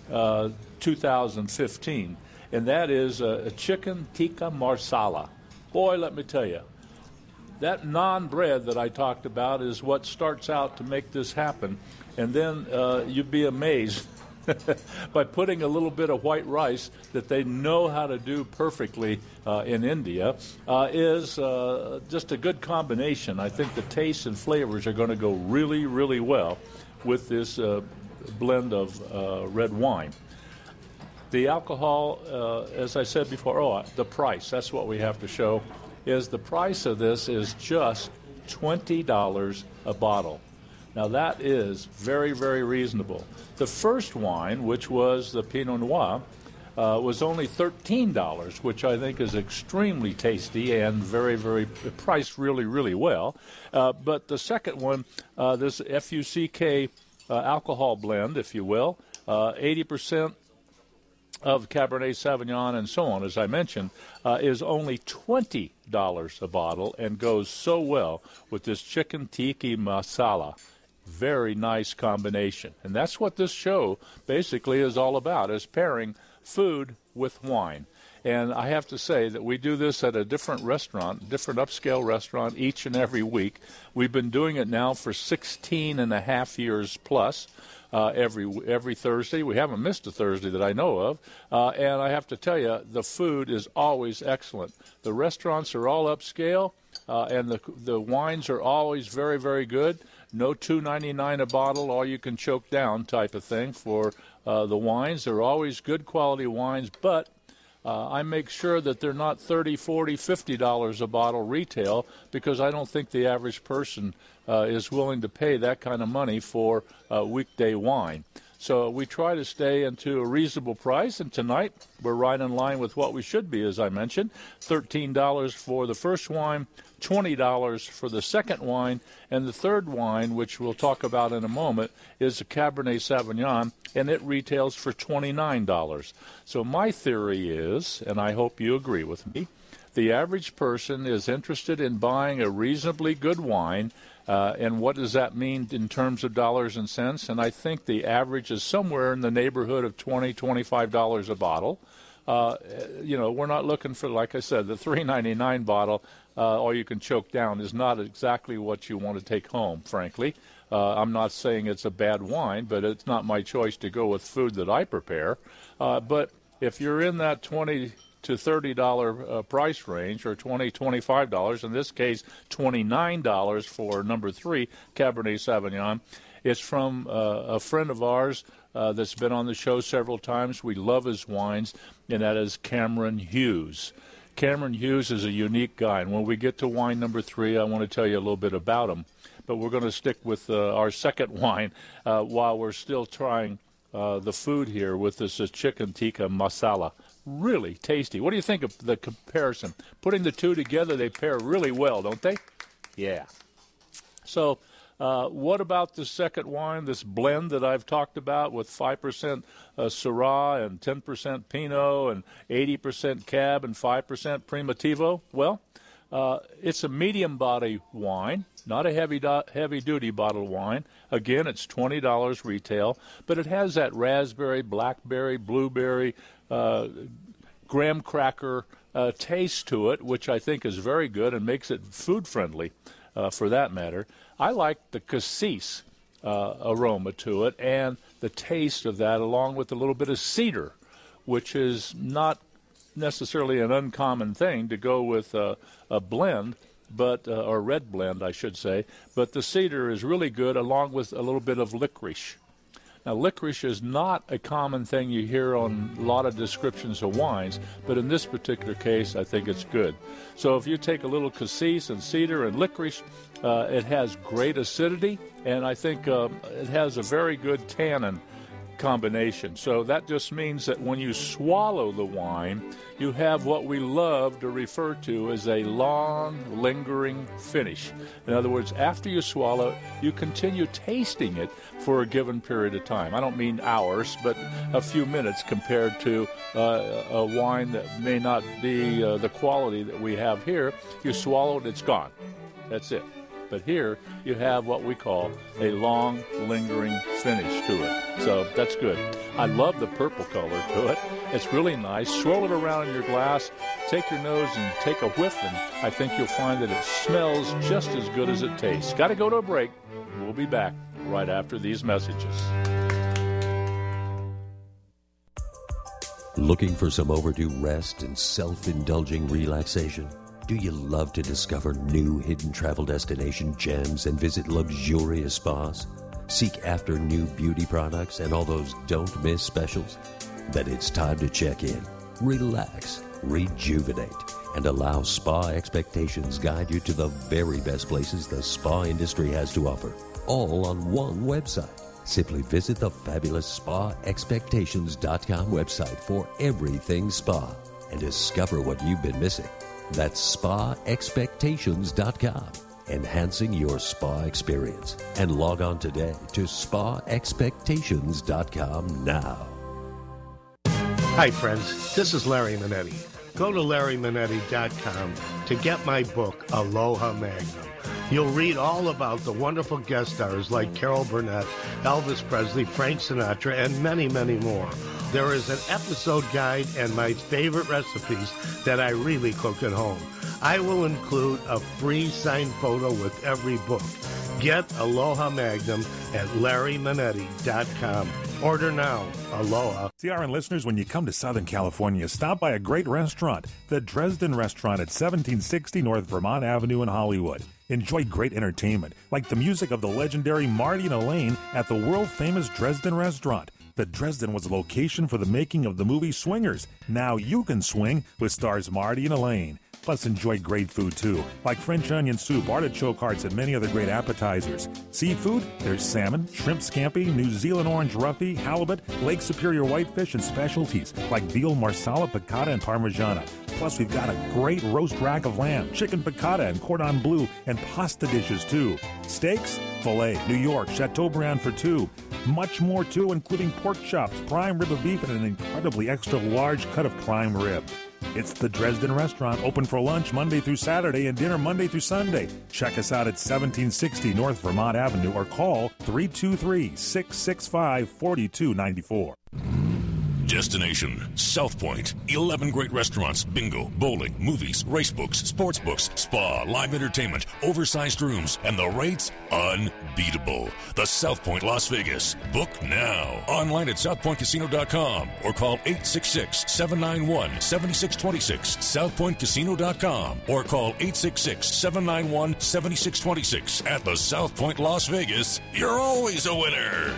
2015. And that is a chicken tikka marsala. Boy, let me tell you, that naan bread that I talked about is what starts out to make this happen. And then you'd be amazed by putting a little bit of white rice that they know how to do perfectly in India is just a good combination. I think the tastes and flavors are going to go really, really well with this blend of red wine. The alcohol, as I said before, the price, that's what we have to show, is the price of this is just $20 a bottle. Now, that is very, very reasonable. The first wine, which was the Pinot Noir, was only $13, which I think is extremely tasty and very, very priced really, really well. But the second one, this FUCK alcohol blend, if you will, 80% of Cabernet Sauvignon and so on, as I mentioned, is only $20 a bottle and goes so well with this chicken tikka masala. Very nice combination. And that's what this show basically is all about, is pairing food with wine. And I have to say that we do this at a different restaurant, different upscale restaurant each and every week. We've been doing it now for 16 and a half years plus. Every Thursday. We haven't missed a Thursday that I know of. And I have to tell you, the food is always excellent. The restaurants are all upscale, and the wines are always very, very good. No $2.99 a bottle, all you can choke down type of thing for the wines. They're always good quality wines, but I make sure that they're not $30, $40, $50 a bottle retail, because I don't think the average person is willing to pay that kind of money for weekday wine. So we try to stay into a reasonable price, and tonight we're right in line with what we should be, as I mentioned. $13 for the first wine, $20 for the second wine, and the third wine, which we'll talk about in a moment, is a Cabernet Sauvignon, and it retails for $29. So my theory is, and I hope you agree with me, the average person is interested in buying a reasonably good wine. And what does that mean in terms of dollars and cents? And I think the average is somewhere in the neighborhood of $20, $25 a bottle. We're not looking for, like I said, the $3.99 bottle, all you can choke down, is not exactly what you want to take home, frankly. I'm not saying it's a bad wine, but it's not my choice to go with food that I prepare. But if you're in that $20 to $30 price range, or $20, $25, in this case $29 for number 3, Cabernet Sauvignon. It's from a friend of ours that's been on the show several times. We love his wines, and that is Cameron Hughes. Cameron Hughes is a unique guy, and when we get to wine number 3, I want to tell you a little bit about him. But we're going to stick with our second wine while we're still trying the food here with this chicken tikka masala. Really tasty. What do you think of the comparison? Putting the two together, they pair really well, don't they? Yeah. So what about the second wine, this blend that I've talked about with 5% Syrah and 10% Pinot and 80% Cab and 5% Primitivo? Well, it's a medium body wine, not a heavy-duty bottle wine. Again, it's $20 retail, but it has that raspberry, blackberry, blueberry, graham cracker taste to it, which I think is very good and makes it food-friendly for that matter. I like the cassis aroma to it and the taste of that, along with a little bit of cedar, which is not necessarily an uncommon thing to go with a blend, but or red blend, I should say. But the cedar is really good, along with a little bit of licorice. Now, licorice is not a common thing you hear on a lot of descriptions of wines, but in this particular case, I think it's good. So if you take a little cassis and cedar and licorice, it has great acidity, and I think it has a very good tannin combination. So that just means that when you swallow the wine, you have what we love to refer to as a long, lingering finish. In other words, after you swallow it, you continue tasting it for a given period of time. I don't mean hours, but a few minutes compared to a wine that may not be the quality that we have here. You swallow it, it's gone. That's it. But here you have what we call a long, lingering finish to it. So that's good. I love the purple color to it. It's really nice. Swirl it around in your glass, take your nose and take a whiff, and I think you'll find that it smells just as good as it tastes. Got to go to a break. We'll be back right after these messages. Looking for some overdue rest and self-indulging relaxation? Do you love to discover new hidden travel destination gems and visit luxurious spas? Seek after new beauty products and all those don't miss specials? Then it's time to check in, relax, rejuvenate, and allow Spa Expectations guide you to the very best places the spa industry has to offer, all on one website. Simply visit the fabulous SpaExpectations.com website for everything spa and discover what you've been missing. That's SpaExpectations.com, enhancing your spa experience. And log on today to SpaExpectations.com now. Hi, friends. This is Larry Manetti. Go to LarryManetti.com to get my book, Aloha Magnum. You'll read all about the wonderful guest stars like Carol Burnett, Elvis Presley, Frank Sinatra, and many, many more. There is an episode guide and my favorite recipes that I really cook at home. I will include a free signed photo with every book. Get Aloha Magnum at LarryManetti.com. Order now. Aloha. CRN listeners, when you come to Southern California, stop by a great restaurant, the Dresden Restaurant at 1760 North Vermont Avenue in Hollywood. Enjoy great entertainment, like the music of the legendary Marty and Elaine at the world-famous Dresden Restaurant. The Dresden was a location for the making of the movie Swingers. Now you can swing with stars Marty and Elaine. Plus, enjoy great food, too, like French onion soup, artichoke hearts, and many other great appetizers. Seafood, there's salmon, shrimp scampi, New Zealand orange roughy, halibut, Lake Superior whitefish, and specialties like veal, marsala, piccata, and parmigiana. Plus, we've got a great roast rack of lamb, chicken piccata, and cordon bleu, and pasta dishes, too. Steaks, filet, New York, Chateaubriand for two. Much more, too, including pork chops, prime rib of beef, and an incredibly extra large cut of prime rib. It's the Dresden Restaurant, open for lunch Monday through Saturday and dinner Monday through Sunday. Check us out at 1760 North Vermont Avenue or call 323-665-4294. Destination South Point. 11 great restaurants, bingo, bowling, movies, race books, sports books, spa, live entertainment, oversized rooms, and the rates unbeatable. The South Point Las Vegas. Book now. Online at southpointcasino.com or call 866-791-7626. southpointcasino.com or call 866-791-7626. At the South Point Las Vegas, you're always a winner.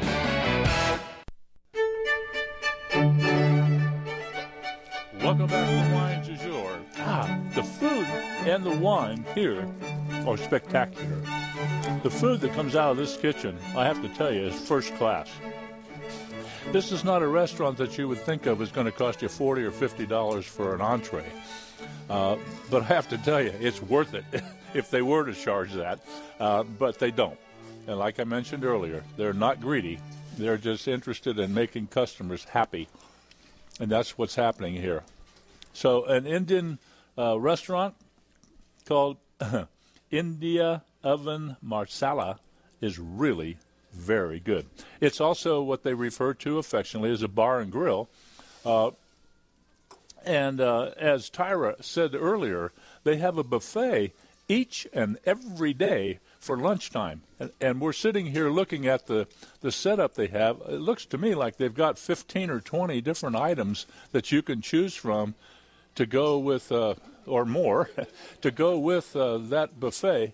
Welcome back to Wine du Jour. The food and the wine here are spectacular. The food that comes out of this kitchen, I have to tell you, is first class. This is not a restaurant that you would think of as going to cost you $40 or $50 for an entree. But I have to tell you, it's worth it if they were to charge that. But they don't. And like I mentioned earlier, they're not greedy. They're just interested in making customers happy. And that's what's happening here. So an Indian restaurant called India Oven Marsala is really very good. It's also what they refer to affectionately as a bar and grill. And as Tyra said earlier, they have a buffet each and every day for lunchtime. And we're sitting here looking at the setup they have. It looks to me like they've got 15 or 20 different items that you can choose from to go with, or more, to go with that buffet.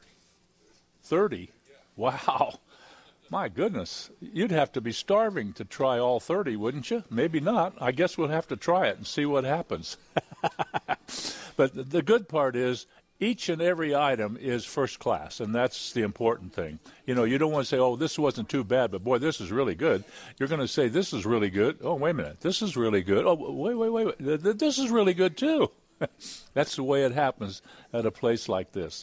30. Wow. My goodness. You'd have to be starving to try all 30, wouldn't you? Maybe not. I guess we'll have to try it and see what happens. But the good part is each and every item is first class, and that's the important thing. You know, you don't want to say, oh, this wasn't too bad, but boy, this is really good. You're going to say, this is really good. Oh, wait a minute. This is really good. Oh, wait. This is really good, too. That's the way it happens at a place like this.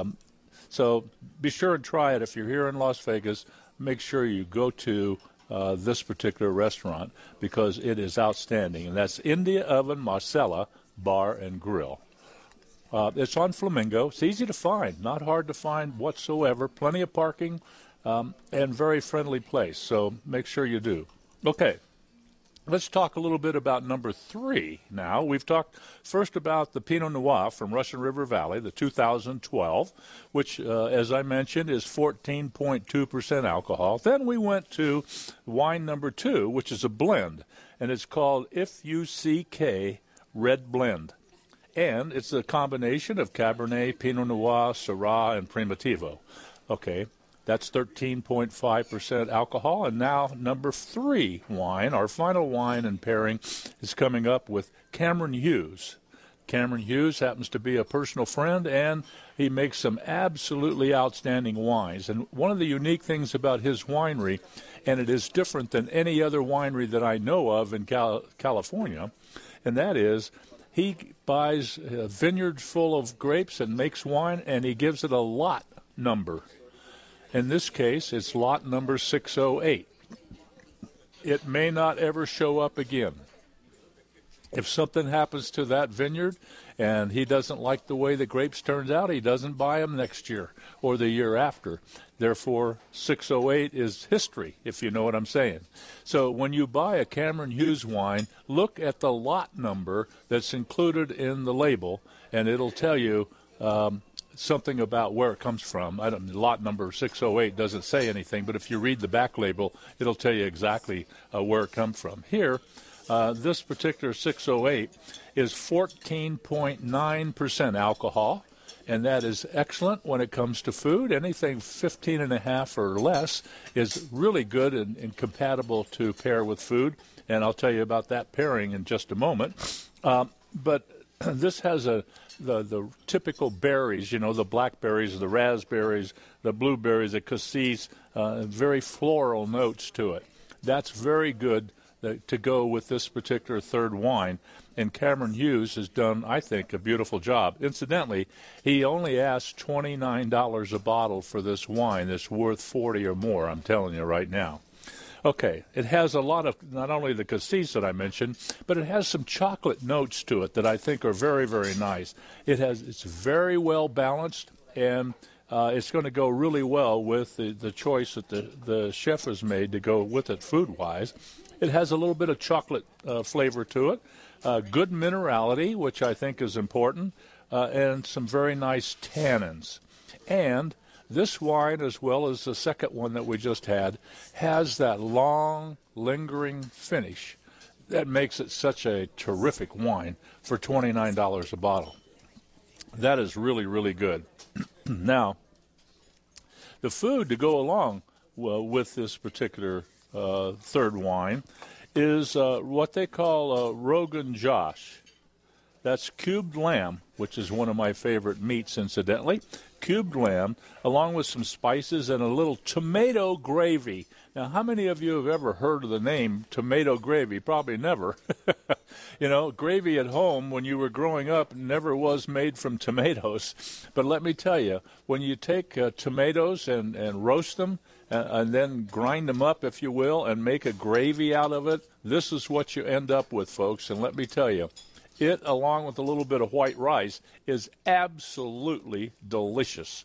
So be sure and try it. If you're here in Las Vegas, make sure you go to this particular restaurant because it is outstanding. And that's India Oven Marcella Bar and Grill. It's on Flamingo. It's easy to find, not hard to find whatsoever. Plenty of parking and very friendly place. So make sure you do. Okay. Let's talk a little bit about number 3 now. We've talked first about the Pinot Noir from Russian River Valley, the 2012, which, as I mentioned, is 14.2% alcohol. Then we went to wine number 2, which is a blend, and it's called FUCK Red Blend. And it's a combination of Cabernet, Pinot Noir, Syrah, and Primitivo. Okay. That's 13.5% alcohol. And now number 3 wine, our final wine and pairing, is coming up with Cameron Hughes. Cameron Hughes happens to be a personal friend, and he makes some absolutely outstanding wines. And one of the unique things about his winery, and it is different than any other winery that I know of in California, and that is he buys a vineyard full of grapes and makes wine, and he gives it a lot number. In this case, it's lot number 608. It may not ever show up again. If something happens to that vineyard and he doesn't like the way the grapes turns out, he doesn't buy them next year or the year after. Therefore, 608 is history, if you know what I'm saying. So when you buy a Cameron Hughes wine, look at the lot number that's included in the label, and it'll tell you something about where it comes from. Lot number 608 doesn't say anything, but if you read the back label, it'll tell you exactly where it comes from. Here, this particular 608 is 14.9% alcohol, and that is excellent when it comes to food. Anything 15.5 or less is really good and compatible to pair with food, and I'll tell you about that pairing in just a moment. But this has the typical berries, you know, the blackberries, the raspberries, the blueberries, the cassis, very floral notes to it. That's very good to go with this particular third wine. And Cameron Hughes has done, I think, a beautiful job. Incidentally, he only asked $29 a bottle for this wine that's worth $40 or more, I'm telling you right now. Okay, it has a lot of, not only the cassis that I mentioned, but it has some chocolate notes to it that I think are very, very nice. It's very well balanced, and it's going to go really well with the choice that the chef has made to go with it food-wise. It has a little bit of chocolate flavor to it, good minerality, which I think is important, and some very nice tannins. And this wine, as well as the second one that we just had, has that long, lingering finish that makes it such a terrific wine for $29 a bottle. That is really, really good. Now, the food to go along with this particular third wine is what they call Rogan Josh. That's cubed lamb, which is one of my favorite meats, incidentally. Cubed lamb, along with some spices and a little tomato gravy. Now, how many of you have ever heard of the name tomato gravy? Probably never. You know, gravy at home when you were growing up never was made from tomatoes. But let me tell you, when you take tomatoes and roast them and then grind them up, if you will, and make a gravy out of it, this is what you end up with, folks. And let me tell you, it, along with a little bit of white rice, is absolutely delicious.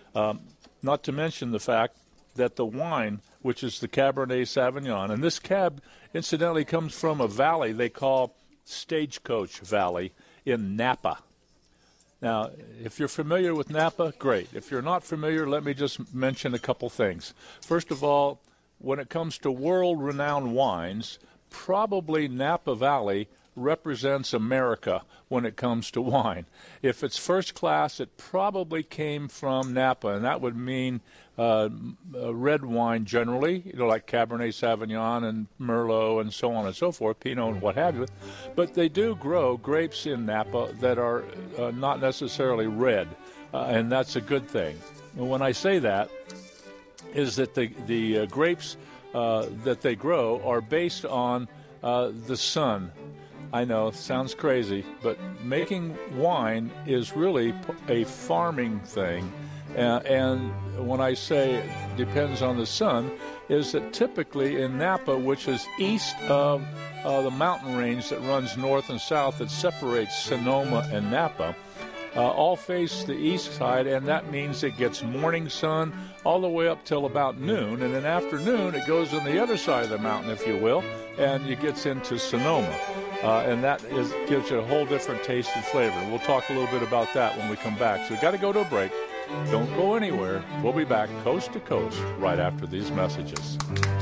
Not to mention the fact that the wine, which is the Cabernet Sauvignon, and this cab, incidentally, comes from a valley they call Stagecoach Valley in Napa. Now, if you're familiar with Napa, great. If you're not familiar, let me just mention a couple things. First of all, when it comes to world-renowned wines, probably Napa Valley represents America when it comes to wine. If it's first class, it probably came from Napa, and that would mean red wine generally, like Cabernet Sauvignon and Merlot and so on and so forth, Pinot and what have you. But they do grow grapes in Napa that are not necessarily red, and that's a good thing. And when I say that, is that the grapes that they grow are based on the sun. I know, sounds crazy, but making wine is really a farming thing. And when I say it depends on the sun, is that typically in Napa, which is east of the mountain range that runs north and south that separates Sonoma and Napa, all face the east side, and that means it gets morning sun all the way up till about noon, and then after noon it goes on the other side of the mountain, if you will, and it gets into Sonoma. And that gives you a whole different taste and flavor. We'll talk a little bit about that when we come back. So we've got to go to a break. Don't go anywhere. We'll be back coast to coast right after these messages.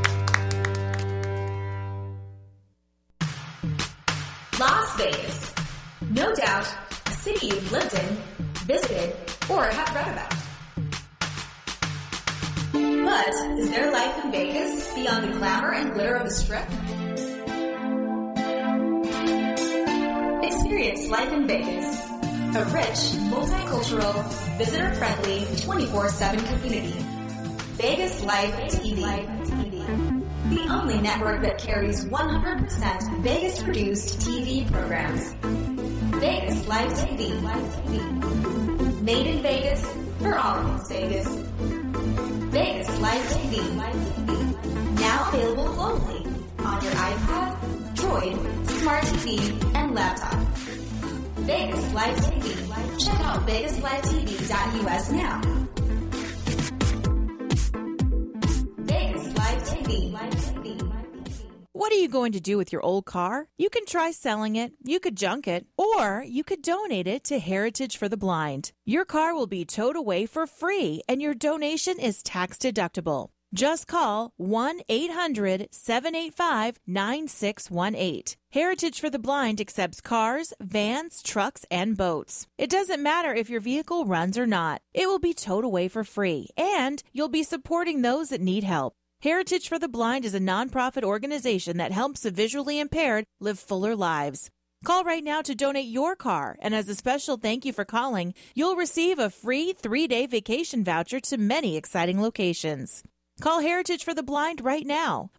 Las Vegas. No doubt a city you've lived in, visited, or have read about. But is there life in Vegas beyond the glamour and glitter of the Strip? Experience life in Vegas. A rich, multicultural, visitor-friendly, 24/7 community. Vegas Live TV. The only network that carries 100% Vegas-produced TV programs. Vegas Live TV. Made in Vegas, for all things Vegas. Vegas Live TV. Now available globally on your iPad, Droid, Smart TV, and laptop. Vegas Live TV. Check out VegasLiveTV.us now. Vegas Live TV. What are you going to do with your old car? You can try selling it, you could junk it, or you could donate it to Heritage for the Blind. Your car will be towed away for free, and your donation is tax deductible. Just call 1-800-785-9618. Heritage for the Blind accepts cars, vans, trucks, and boats. It doesn't matter if your vehicle runs or not. It will be towed away for free, and you'll be supporting those that need help. Heritage for the Blind is a nonprofit organization that helps the visually impaired live fuller lives. Call right now to donate your car, and as a special thank you for calling, you'll receive a free 3-day vacation voucher to many exciting locations. Call Heritage for the Blind right now,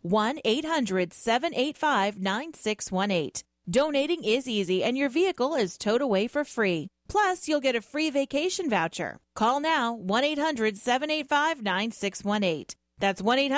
1-800-785-9618. Donating is easy, and your vehicle is towed away for free. Plus, you'll get a free vacation voucher. Call now, 1-800-785-9618. That's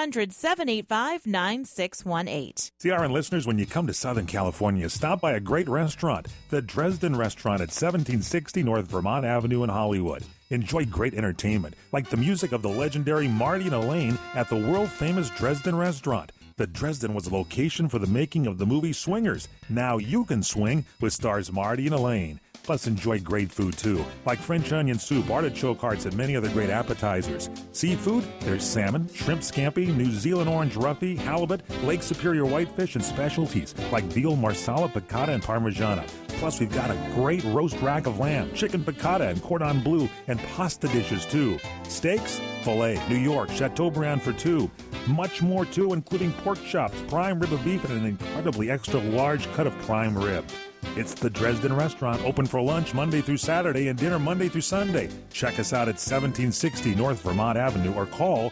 1-800-785-9618. CRN listeners, when you come to Southern California, stop by a great restaurant, the Dresden Restaurant at 1760 North Vermont Avenue in Hollywood. Enjoy great entertainment, like the music of the legendary Marty and Elaine at the world-famous Dresden Restaurant. The Dresden was a location for the making of the movie Swingers. Now you can swing with stars Marty and Elaine. Plus, enjoy great food, too, like French onion soup, artichoke hearts, and many other great appetizers. Seafood, there's salmon, shrimp scampi, New Zealand orange roughy, halibut, Lake Superior whitefish, and specialties like veal, marsala, piccata, and parmigiana. Plus, we've got a great roast rack of lamb, chicken piccata, and cordon bleu, and pasta dishes, too. Steaks, filet, New York, Chateaubriand for two. Much more, too, including pork chops, prime rib of beef, and an incredibly extra large cut of prime rib. It's the Dresden Restaurant, open for lunch Monday through Saturday and dinner Monday through Sunday. Check us out at 1760 North Vermont Avenue or call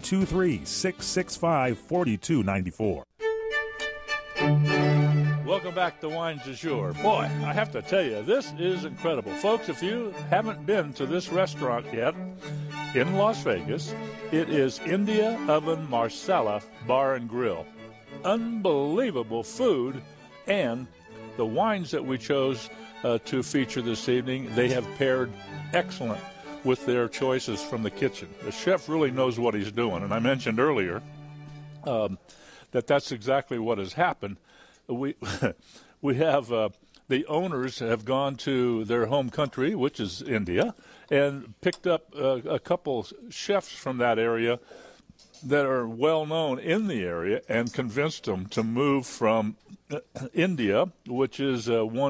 323-665-4294. Welcome back to Wines du Jour. Boy, I have to tell you, this is incredible. Folks, if you haven't been to this restaurant yet in Las Vegas, it is India Oven Marsala Bar and Grill. Unbelievable food, and the wines that we chose to feature this evening, they have paired excellent with their choices from the kitchen. The chef really knows what he's doing, and I mentioned earlier that's exactly what has happened. we have the owners have gone to their home country, which is India, and picked up a couple chefs from that area that are well known in the area and convinced them to move from India, which is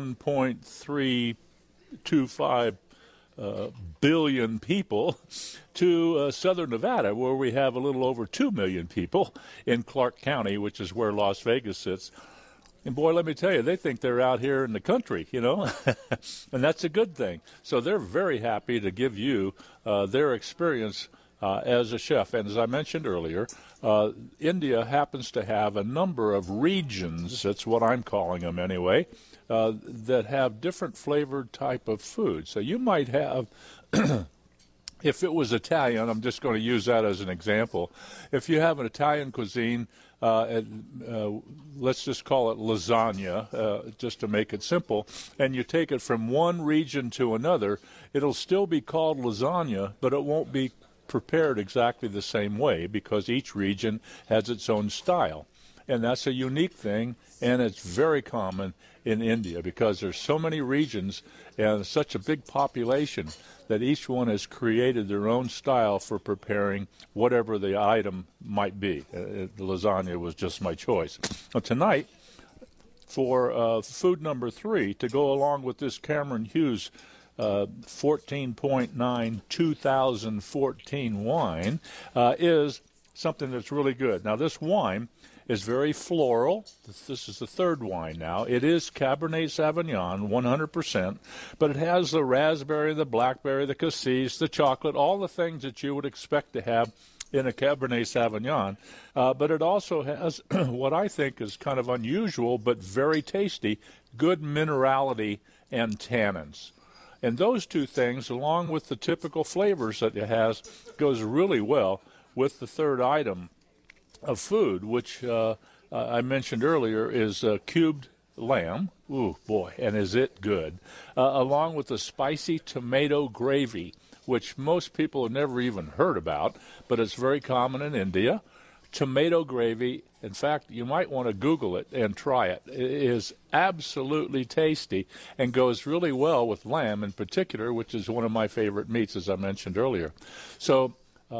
1.325 billion people, to southern Nevada, where we have a little over 2 million people in Clark County, which is where Las Vegas sits. And boy, let me tell you, they think they're out here in the country, and that's a good thing. So they're very happy to give you their experience as a chef. And as I mentioned earlier, India happens to have a number of regions, that's what I'm calling them anyway, that have different flavored type of food. So you might have, if it was Italian, I'm just going to use that as an example. If you have an Italian cuisine, let's just call it lasagna, just to make it simple, and you take it from one region to another, it'll still be called lasagna, but it won't be prepared exactly the same way because each region has its own style. And that's a unique thing, and it's very common in India because there's so many regions and such a big population that each one has created their own style for preparing whatever the item might be. The lasagna was just my choice. Well, tonight, for food number 3, to go along with this Cameron Hughes 14.9 2014 wine, is something that's really good. Now, this wine is very floral. This is the third wine now. It is Cabernet Sauvignon, 100%, but it has the raspberry, the blackberry, the cassis, the chocolate, all the things that you would expect to have in a Cabernet Sauvignon. But it also has what I think is kind of unusual but very tasty, good minerality and tannins. And those two things, along with the typical flavors that it has, goes really well with the third item of food, which I mentioned earlier is cubed lamb. Ooh, boy, and is it good. Along with the spicy tomato gravy, which most people have never even heard about, but it's very common in India. Tomato gravy, in fact, you might want to Google it and try it. It is absolutely tasty and goes really well with lamb in particular, which is one of my favorite meats, as I mentioned earlier. So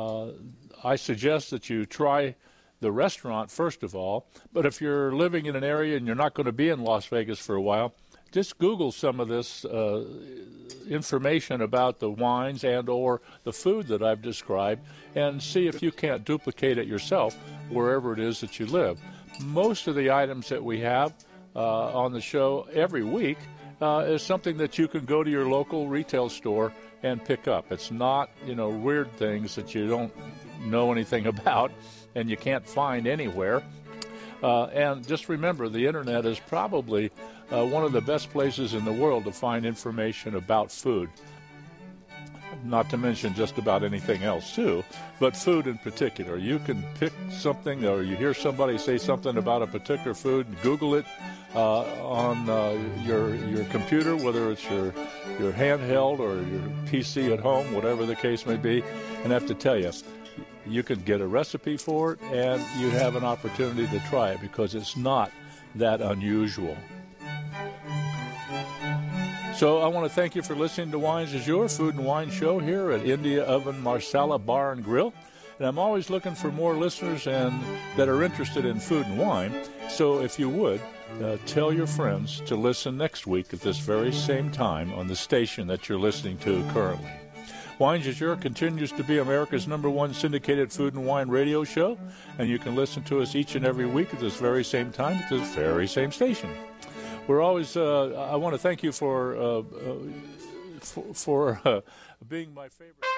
I suggest that you try the restaurant first of all, but if you're living in an area and you're not going to be in Las Vegas for a while, just Google some of this information about the wines and or the food that I've described and see if you can't duplicate it yourself wherever it is that you live. Most of the items that we have on the show every week is something that you can go to your local retail store and pick up. It's not, weird things that you don't know anything about and you can't find anywhere. And just remember, the Internet is probably one of the best places in the world to find information about food. Not to mention just about anything else, too, but food in particular. You can pick something or you hear somebody say something about a particular food and Google it on your computer, whether it's your handheld or your PC at home, whatever the case may be. And I have to tell you, you can get a recipe for it and you have an opportunity to try it because it's not that unusual. So I want to thank you for listening to Wines is Your Food and Wine Show here at India Oven Marsala Bar and Grill. And I'm always looking for more listeners that are interested in food and wine. So if you would, tell your friends to listen next week at this very same time on the station that you're listening to currently. Wines is Your continues to be America's #1 syndicated food and wine radio show, and you can listen to us each and every week at this very same time at this very same station. We're always. I want to thank you for being my favorite.